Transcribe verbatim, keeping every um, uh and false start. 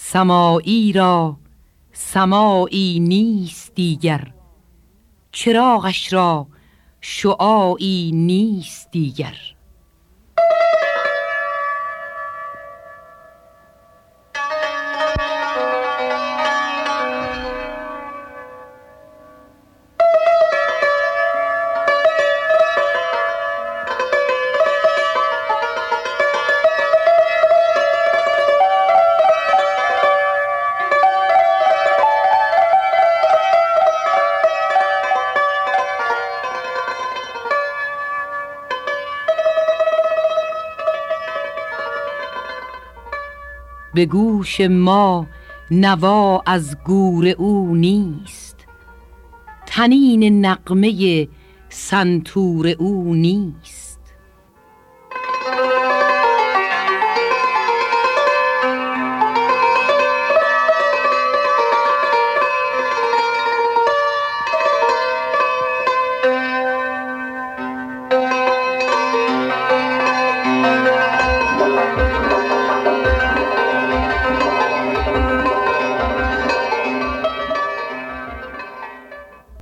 سماعی را سماعی نیست دیگر، چراغش را شعاعی نیست دیگر. به گوش ما نوا از گور او نیست، طنین نغمه سنتور او نیست.